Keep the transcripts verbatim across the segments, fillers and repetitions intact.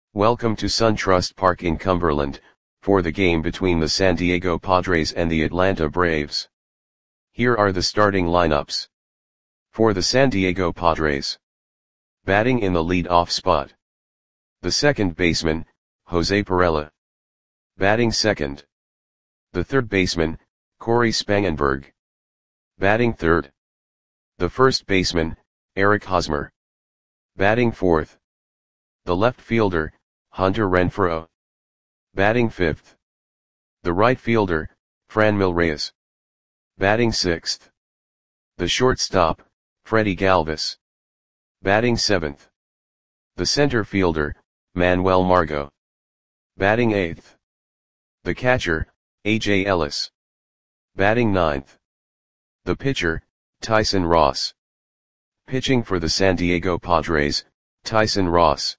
Welcome to SunTrust Park in Cumberland, for the game between the San Diego Padres and the Atlanta Braves. Here are the starting lineups. For the San Diego Padres. Batting in the lead-off spot. The second baseman, Jose Pirela. Batting second. The third baseman, Cory Spangenberg. Batting third. The first baseman, Eric Hosmer. Batting fourth. The left fielder, Hunter Renfroe. Batting fifth. The right fielder, Franmil Reyes. Batting sixth. The shortstop, Freddie Galvis. Batting seventh. The center fielder, Manuel Margot. Batting eighth. The catcher, A J Ellis. Batting ninth. The pitcher, Tyson Ross. Pitching for the San Diego Padres, Tyson Ross.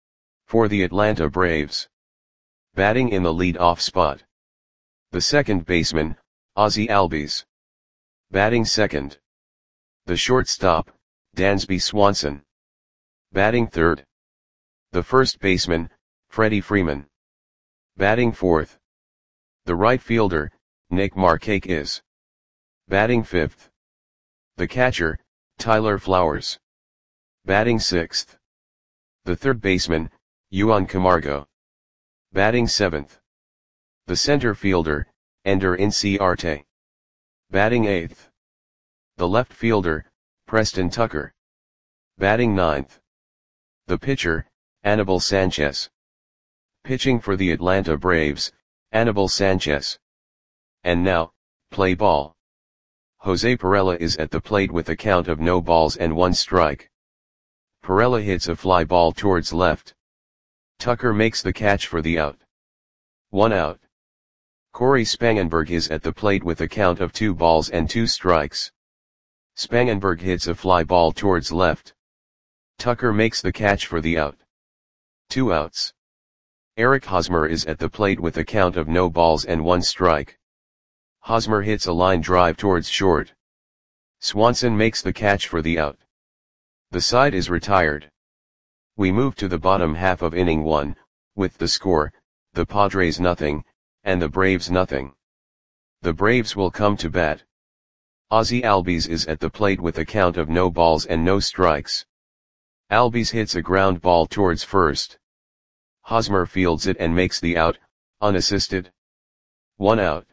For the Atlanta Braves. Batting in the lead-off spot. The second baseman, Ozzie Albies. Batting second. The shortstop, Dansby Swanson. Batting third. The first baseman, Freddie Freeman. Batting fourth. The right fielder, Nick Markakis. Batting fifth. The catcher, Tyler Flowers. Batting sixth. The third baseman, Juan Camargo. Batting seventh. The center fielder, Ender Inciarte. Batting eighth. The left fielder, Preston Tucker. Batting ninth. The pitcher, Anibal Sanchez. Pitching for the Atlanta Braves, Anibal Sanchez. And now, play ball. Jose Pirela is at the plate with a count of no balls and one strike. Pirela hits a fly ball towards left. Tucker makes the catch for the out. One out. Cory Spangenberg is at the plate with a count of two balls and two strikes. Spangenberg hits a fly ball towards left. Tucker makes the catch for the out. Two outs. Eric Hosmer is at the plate with a count of no balls and one strike. Hosmer hits a line drive towards short. Swanson makes the catch for the out. The side is retired. We move to the bottom half of inning one, with the score, the Padres nothing, and the Braves nothing. The Braves will come to bat. Ozzie Albies is at the plate with a count of no balls and no strikes. Albies hits a ground ball towards first. Hosmer fields it and makes the out, unassisted. One out.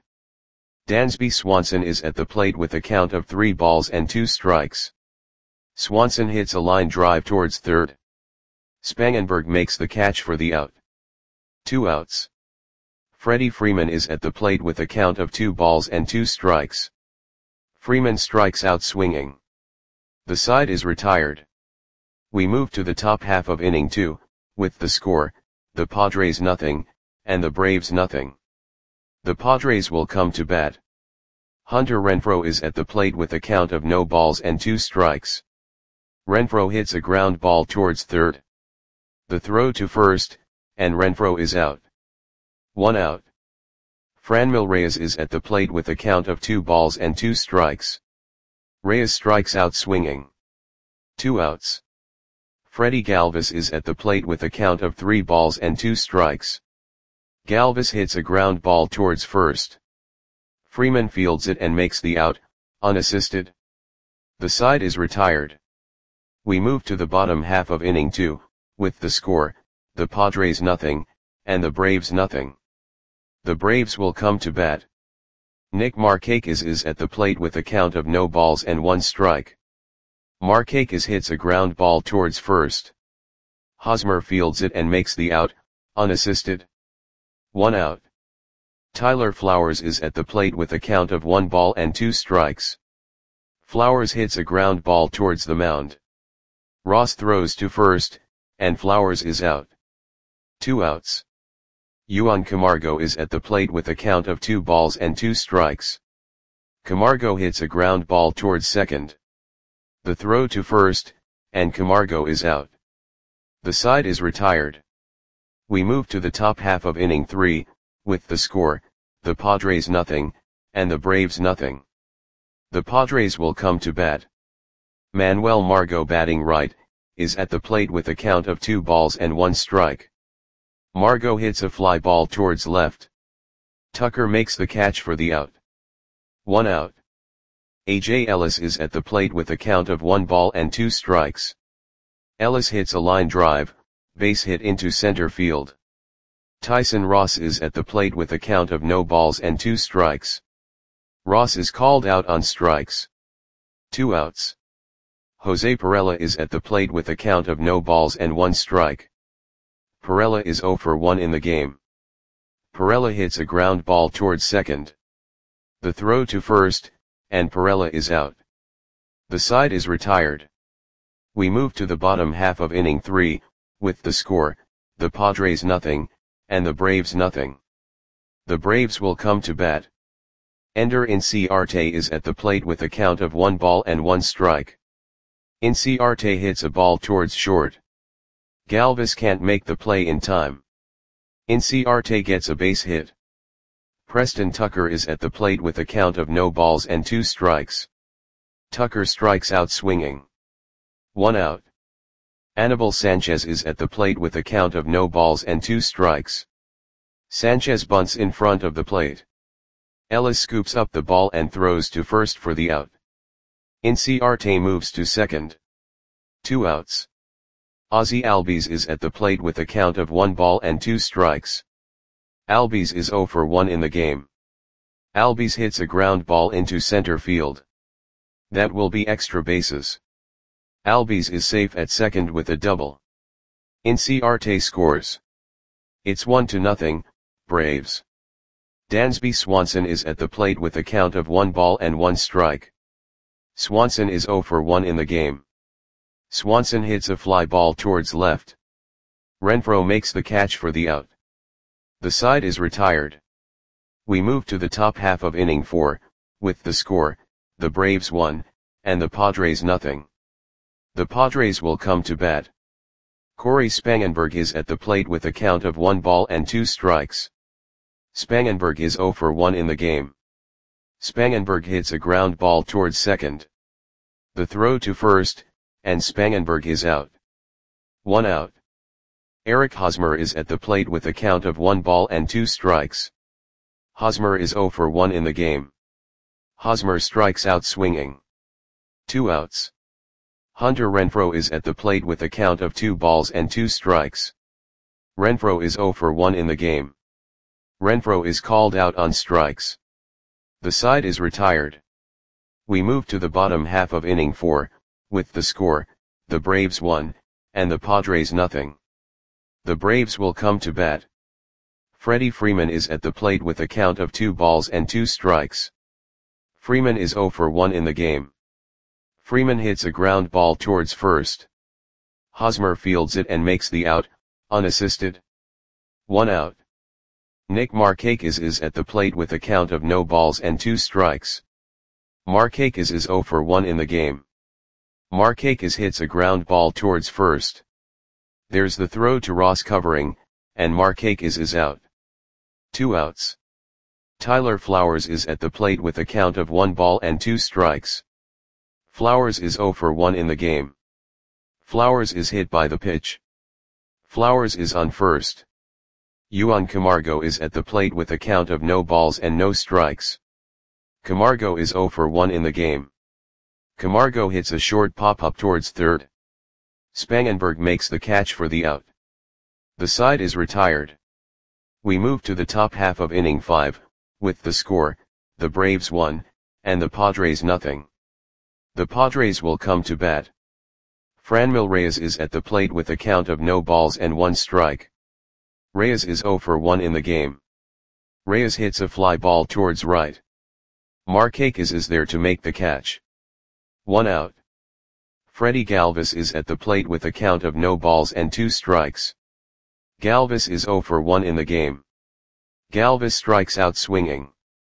Dansby Swanson is at the plate with a count of three balls and two strikes. Swanson hits a line drive towards third. Spangenberg makes the catch for the out. Two outs. Freddie Freeman is at the plate with a count of two balls and two strikes. Freeman strikes out swinging. The side is retired. We move to the top half of inning two, with the score, the Padres nothing, and the Braves nothing. The Padres will come to bat. Hunter Renfroe is at the plate with a count of no balls and two strikes. Renfroe hits a ground ball towards third. The throw to first, and Renfroe is out. One out. Franmil Reyes is at the plate with a count of two balls and two strikes. Reyes strikes out swinging. Two outs. Freddie Galvis is at the plate with a count of three balls and two strikes. Galvis hits a ground ball towards first. Freeman fields it and makes the out, unassisted. The side is retired. We move to the bottom half of inning two, with the score, the Padres nothing, and the Braves nothing. The Braves will come to bat. Nick Markakis is at the plate with a count of no balls and one strike. Markakis hits a ground ball towards first. Hosmer fields it and makes the out, unassisted. One out. Tyler Flowers is at the plate with a count of one ball and two strikes. Flowers hits a ground ball towards the mound. Ross throws to first, and Flowers is out. Two outs. Juan Camargo is at the plate with a count of two balls and two strikes. Camargo hits a ground ball towards second. The throw to first, and Camargo is out. The side is retired. We move to the top half of inning three, with the score, the Padres nothing, and the Braves nothing. The Padres will come to bat. Manuel Margot batting right, is at the plate with a count of two balls and one strike. Margot hits a fly ball towards left. Tucker makes the catch for the out. One out. A J Ellis is at the plate with a count of one ball and two strikes. Ellis hits a line drive, base hit into center field. Tyson Ross is at the plate with a count of no balls and two strikes. Ross is called out on strikes. Two outs. Jose Pirela is at the plate with a count of no balls and one strike. Pirela is zero for one in the game. Pirela hits a ground ball towards second. The throw to first, and Pirela is out. The side is retired. We move to the bottom half of inning three, with the score, the Padres nothing, and the Braves nothing. The Braves will come to bat. Ender Inciarte is at the plate with a count of one ball and one strike. Inciarte hits a ball towards short. Galvis can't make the play in time. Inciarte gets a base hit. Preston Tucker is at the plate with a count of no balls and two strikes. Tucker strikes out swinging. One out. Anibal Sanchez is at the plate with a count of no balls and two strikes. Sanchez bunts in front of the plate. Ellis scoops up the ball and throws to first for the out. Inciarte moves to second. Two outs. Ozzie Albies is at the plate with a count of one ball and two strikes. Albies is zero for one in the game. Albies hits a ground ball into center field. That will be extra bases. Albies is safe at second with a double. Inciarte scores. It's one to nothing, Braves. Dansby Swanson is at the plate with a count of one ball and one strike. Swanson is zero for one in the game. Swanson hits a fly ball towards left. Renfroe makes the catch for the out. The side is retired. We move to the top half of inning four, with the score, the Braves one, and the Padres nothing. The Padres will come to bat. Corey Spangenberg is at the plate with a count of one ball and two strikes. Spangenberg is zero for one in the game. Spangenberg hits a ground ball towards second. The throw to first, and Spangenberg is out. One out. Eric Hosmer is at the plate with a count of one ball and two strikes. Hosmer is zero for one in the game. Hosmer strikes out swinging. Two outs. Hunter Renfroe is at the plate with a count of two balls and two strikes. Renfroe is zero for one in the game. Renfroe is called out on strikes. The side is retired. We move to the bottom half of inning four, with the score, the Braves one, and the Padres nothing. The Braves will come to bat. Freddie Freeman is at the plate with a count of two balls and two strikes. Freeman is zero for one in the game. Freeman hits a ground ball towards first. Hosmer fields it and makes the out, unassisted. One out. Nick Markakis is at the plate with a count of no balls and two strikes. Markakis is zero for one in the game. Markakis hits a ground ball towards first. There's the throw to Ross covering, and Markakis is out. Two outs. Tyler Flowers is at the plate with a count of one ball and two strikes. Flowers is zero for one in the game. Flowers is hit by the pitch. Flowers is on first. Juan Camargo is at the plate with a count of no balls and no strikes. Camargo is zero for one in the game. Camargo hits a short pop-up towards third. Spangenberg makes the catch for the out. The side is retired. We move to the top half of inning five, with the score, the Braves one, and the Padres nothing. The Padres will come to bat. Franmil Reyes is at the plate with a count of no balls and one strike. Reyes is zero for one in the game. Reyes hits a fly ball towards right. Markakis is there to make the catch. One out. Freddie Galvis is at the plate with a count of no balls and two strikes. Galvis is zero for one in the game. Galvis strikes out swinging.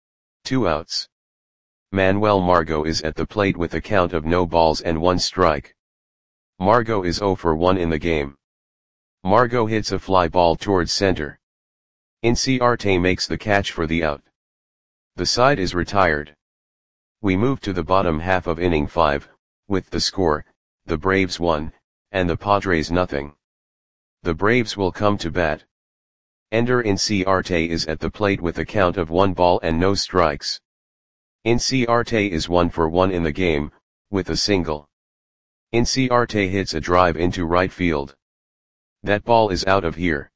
Two outs. Manuel Margot is at the plate with a count of no balls and one strike. Margot is zero for one in the game. Margot hits a fly ball towards center. Inciarte makes the catch for the out. The side is retired. We move to the bottom half of inning five, with the score, the Braves one, and the Padres nothing. The Braves will come to bat. Ender Inciarte is at the plate with a count of one ball and no strikes. Inciarte is one for one in the game, with a single. Inciarte hits a drive into right field. That ball is out of here.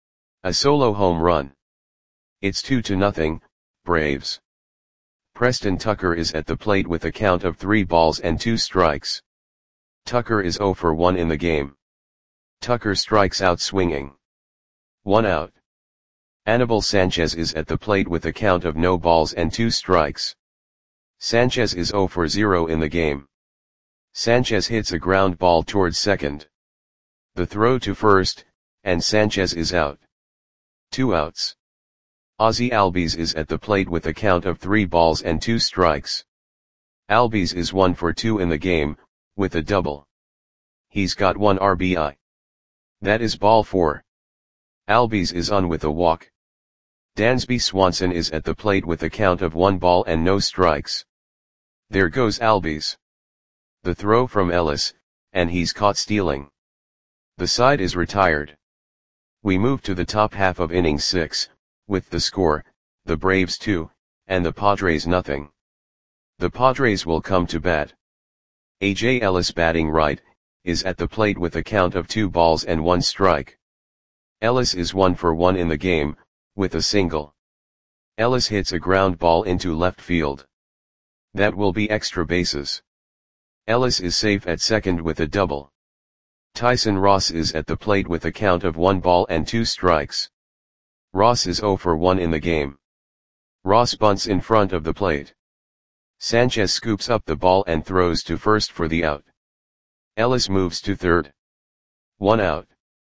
A solo home run. It's two to nothing, Braves. Preston Tucker is at the plate with a count of three balls and two strikes. Tucker is zero for one in the game. Tucker strikes out swinging. One out. Anibal Sanchez is at the plate with a count of no balls and two strikes. Sanchez is zero for zero in the game. Sanchez hits a ground ball towards second. The throw to first, and Sanchez is out. Two outs. Ozzie Albies is at the plate with a count of three balls and two strikes. Albies is one for two in the game, with a double. He's got one R B I. That is ball four. Albies is on with a walk. Dansby Swanson is at the plate with a count of one ball and no strikes. There goes Albies. The throw from Ellis, and he's caught stealing. The side is retired. We move to the top half of inning six, with the score, the Braves two, and the Padres nothing. The Padres will come to bat. A J Ellis batting right, is at the plate with a count of two balls and one strike. Ellis is one for one in the game, with a single. Ellis hits a ground ball into left field. That will be extra bases. Ellis is safe at second with a double. Tyson Ross is at the plate with a count of one ball and two strikes. Ross is zero for one in the game. Ross bunts in front of the plate. Sanchez scoops up the ball and throws to first for the out. Ellis moves to third. One out.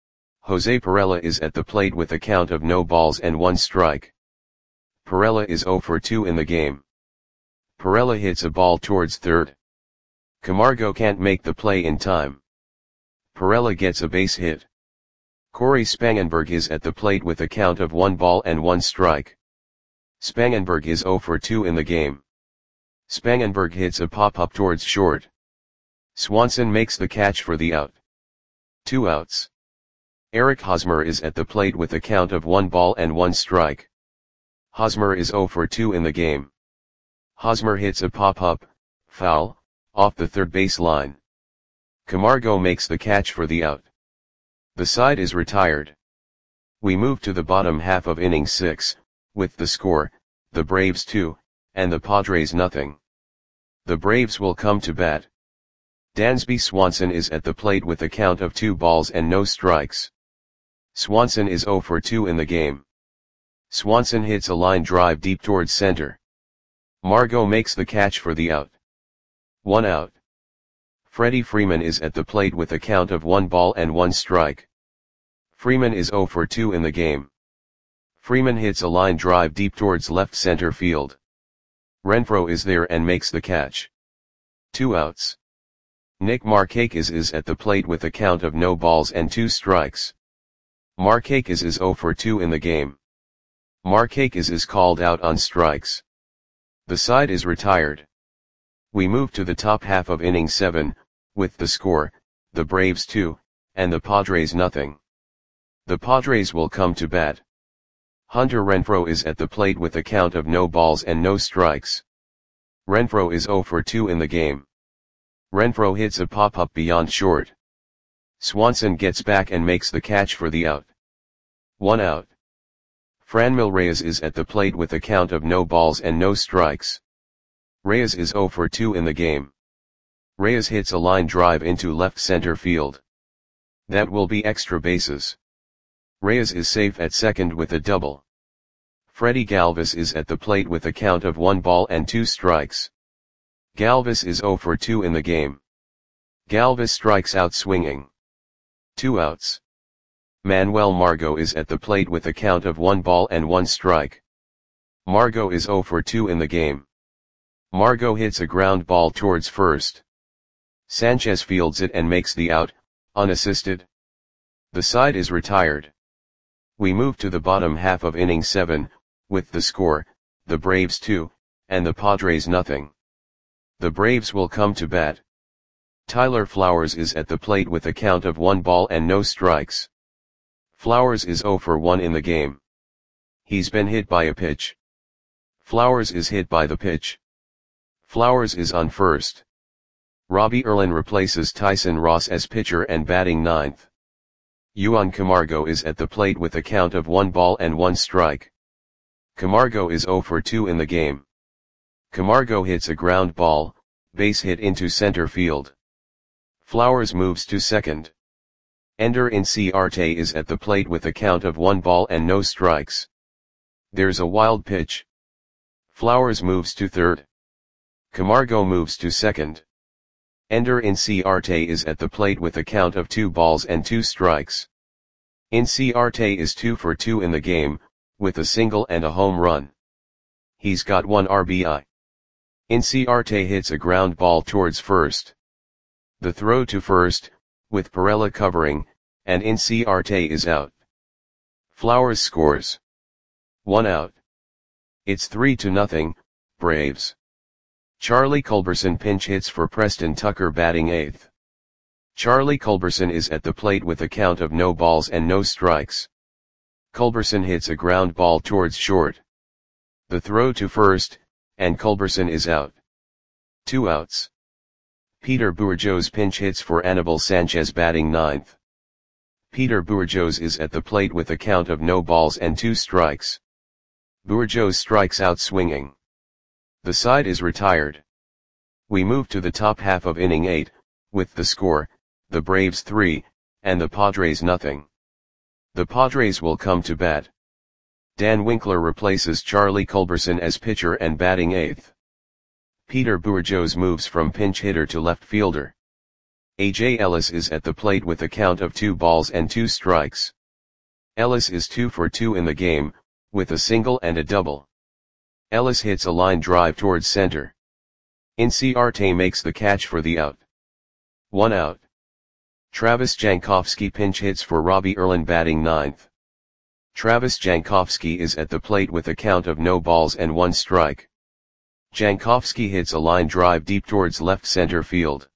Jose Perella is at the plate with a count of no balls and one strike. Perella is zero for two in the game. Perella hits a ball towards third. Camargo can't make the play in time. Perella gets a base hit. Corey Spangenberg is at the plate with a count of one ball and one strike. Spangenberg is zero for two in the game. Spangenberg hits a pop-up towards short. Swanson makes the catch for the out. Two outs. Eric Hosmer is at the plate with a count of one ball and one strike. Hosmer is zero for two in the game. Hosmer hits a pop-up, foul, off the third base line. Camargo makes the catch for the out. The side is retired. We move to the bottom half of inning six, with the score, the Braves two, and the Padres nothing. The Braves will come to bat. Dansby Swanson is at the plate with a count of two balls and no strikes. Swanson is zero for two in the game. Swanson hits a line drive deep towards center. Margot makes the catch for the out. One out. Freddie Freeman is at the plate with a count of one ball and one strike. Freeman is zero for two in the game. Freeman hits a line drive deep towards left center field. Renfroe is there and makes the catch. Two outs. Nick Markakis is at the plate with a count of no balls and two strikes. Markakis is zero for two in the game. Markakis is called out on strikes. The side is retired. We move to the top half of inning seven, with the score, the Braves two, and the Padres nothing. The Padres will come to bat. Hunter Renfroe is at the plate with a count of no balls and no strikes. Renfroe is zero for two in the game. Renfroe hits a pop-up beyond short. Swanson gets back and makes the catch for the out. One out. Franmil Reyes is at the plate with a count of no balls and no strikes. Reyes is zero for two in the game. Reyes hits a line drive into left center field. That will be extra bases. Reyes is safe at second with a double. Freddie Galvis is at the plate with a count of one ball and two strikes. Galvis is zero for two in the game. Galvis strikes out swinging. Two outs. Manuel Margot is at the plate with a count of one ball and one strike. Margot is zero for two in the game. Margot hits a ground ball towards first. Sanchez fields it and makes the out, unassisted. The side is retired. We move to the bottom half of inning seven, with the score, the Braves two, and the Padres nothing. The Braves will come to bat. Tyler Flowers is at the plate with a count of one ball and no strikes. Flowers is zero for one in the game. He's been hit by a pitch. Flowers is hit by the pitch. Flowers is on first. Robbie Erlin replaces Tyson Ross as pitcher and batting ninth. Yuan Camargo is at the plate with a count of one ball and one strike. Camargo is zero for two in the game. Camargo hits a ground ball, base hit into center field. Flowers moves to second. Ender Inciarte is at the plate with a count of one ball and no strikes. There's a wild pitch. Flowers moves to third. Camargo moves to second. Ender Inciarte is at the plate with a count of two balls and two strikes. Inciarte is two for two in the game, with a single and a home run. He's got one R B I. Inciarte hits a ground ball towards first. The throw to first, with Perella covering, and Inciarte is out. Flowers scores. One out. It's three to nothing, Braves. Charlie Culberson pinch hits for Preston Tucker batting eighth. Charlie Culberson is at the plate with a count of no balls and no strikes. Culberson hits a ground ball towards short. The throw to first, and Culberson is out. Two outs. Peter Bourjos pinch hits for Anibal Sanchez batting ninth. Peter Bourjos is at the plate with a count of no balls and two strikes. Bourjos strikes out swinging. The side is retired. We move to the top half of inning eight, with the score, the Braves three, and the Padres nothing. The Padres will come to bat. Dan Winkler replaces Charlie Culberson as pitcher and batting eighth. Peter Bourjos moves from pinch hitter to left fielder. A J Ellis is at the plate with a count of two balls and two strikes. Ellis is two for two in the game, with a single and a double. Ellis hits a line drive towards center. Inciarte makes the catch for the out. One out. Travis Jankowski pinch hits for Robbie Erlin batting ninth. Travis Jankowski is at the plate with a count of no balls and one strike. Jankowski hits a line drive deep towards left center field.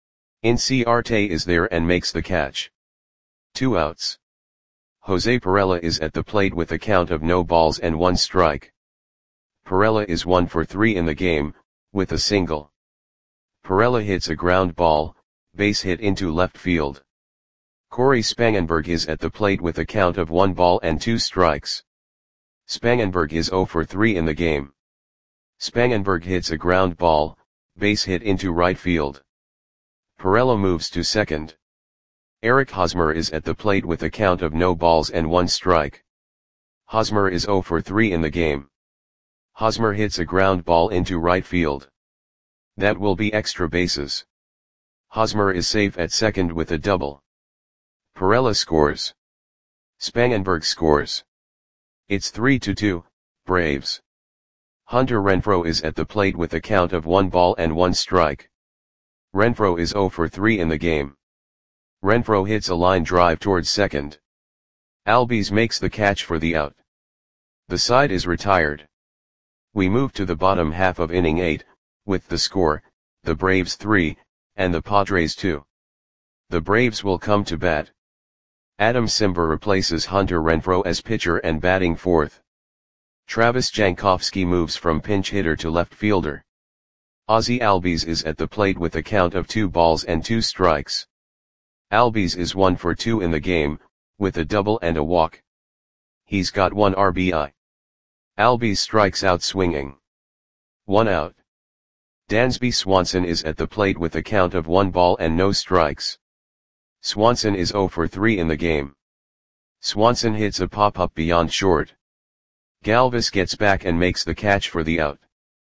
Inciarte is there and makes the catch. Two outs. Jose Perella is at the plate with a count of no balls and one strike. Perella is one for three in the game, with a single. Perella hits a ground ball, base hit into left field. Corey Spangenberg is at the plate with a count of one ball and two strikes. Spangenberg is zero for three in the game. Spangenberg hits a ground ball, base hit into right field. Perella moves to second. Eric Hosmer is at the plate with a count of no balls and one strike. Hosmer is zero for three in the game. Hosmer hits a ground ball into right field. That will be extra bases. Hosmer is safe at second with a double. Perella scores. Spangenberg scores. It's three to two, Braves. Hunter Renfroe is at the plate with a count of one ball and one strike. Renfroe is zero for three in the game. Renfroe hits a line drive towards second. Albies makes the catch for the out. The side is retired. We move to the bottom half of inning eight, with the score, the Braves three, and the Padres two. The Braves will come to bat. Adam Simber replaces Hunter Renfroe as pitcher and batting fourth. Travis Jankowski moves from pinch hitter to left fielder. Ozzie Albies is at the plate with a count of two balls and two strikes. Albies is one for two in the game, with a double and a walk. He's got one R B I. Albies strikes out swinging. One out. Dansby Swanson is at the plate with a count of one ball and no strikes. Swanson is zero for three in the game. Swanson hits a pop-up beyond short. Galvis gets back and makes the catch for the out.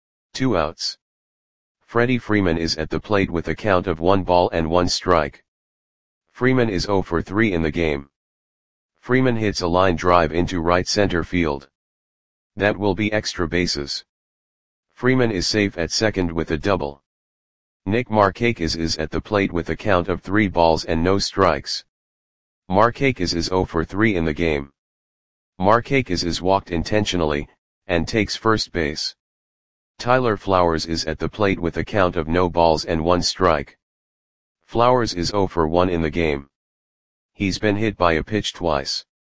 Two outs. Freddie Freeman is at the plate with a count of one ball and one strike. Freeman is zero for three in the game. Freeman hits a line drive into right center field. That will be extra bases. Freeman is safe at second with a double. Nick Markakis is at the plate with a count of three balls and no strikes. Markakis is zero for three in the game. Markakis is walked intentionally, and takes first base. Tyler Flowers is at the plate with a count of no balls and one strike. Flowers is zero for one in the game. He's been hit by a pitch twice.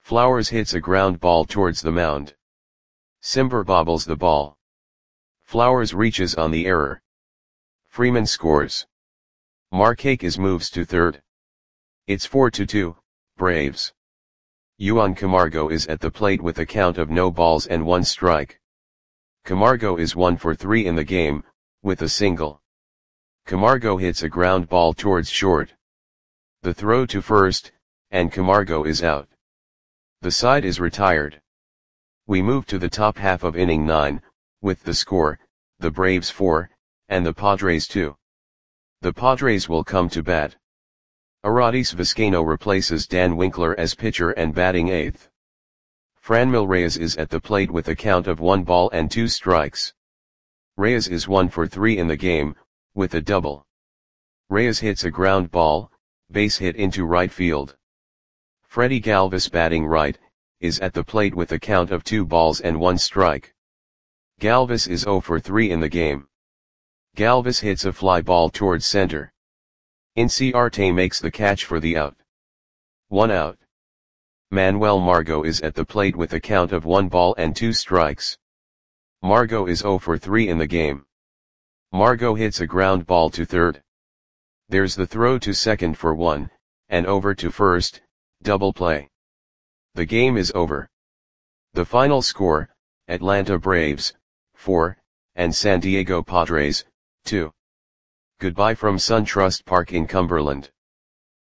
Flowers hits a ground ball towards the mound. Simber bobbles the ball. Flowers reaches on the error. Freeman scores. Markakis moves to third. It's four to two, Braves. Juan Camargo is at the plate with a count of no balls and one strike. Camargo is one for three in the game, with a single. Camargo hits a ground ball towards short. The throw to first, and Camargo is out. The side is retired. We move to the top half of inning nine, with the score, the Braves four, and the Padres two. The Padres will come to bat. Aradis Vizcaino replaces Dan Winkler as pitcher and batting eighth. Franmil Reyes is at the plate with a count of one ball and two strikes. Reyes is one for three in the game, with a double. Reyes hits a ground ball, base hit into right field. Freddie Galvis, batting right, is at the plate with a count of two balls and one strike. Galvis is zero for three in the game. Galvis hits a fly ball towards center. Inciarte makes the catch for the out. One out. Manuel Margot is at the plate with a count of one ball and two strikes. Margot is zero for three in the game. Margot hits a ground ball to third. There's the throw to second for one, and over to first, double play. The game is over. The final score, Atlanta Braves, four, and San Diego Padres, two. Goodbye from SunTrust Park in Cumberland.